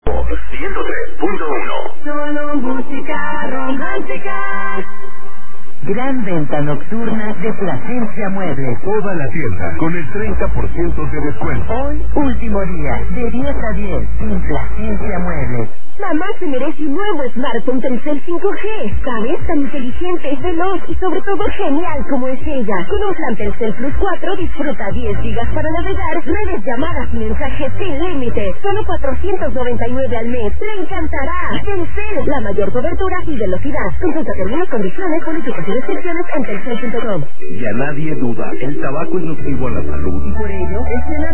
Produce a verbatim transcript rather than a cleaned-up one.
ciento tres punto uno. Solo música romántica. Gran venta nocturna de Plasencia Muebles. Toda la tienda con el treinta por ciento de descuento. Hoy, último día, de diez a diez, en Plasencia Muebles. Mamá se merece un nuevo smartphone Telcel cinco G. ¿Sabes? Tan inteligente, veloz y sobre todo genial como es ella. Con un plan Telcel Plus cuatro disfruta diez gigas para navegar, nueve llamadas y mensajes sin límite. Solo cuatrocientos noventa y nueve al mes. ¡Le encantará! Telcel, la mayor cobertura y velocidad. Consulta términos, condiciones, políticas y restricciones en telcel punto com. Ya nadie duda, el tabaco es nocivo a la salud. Por ello, es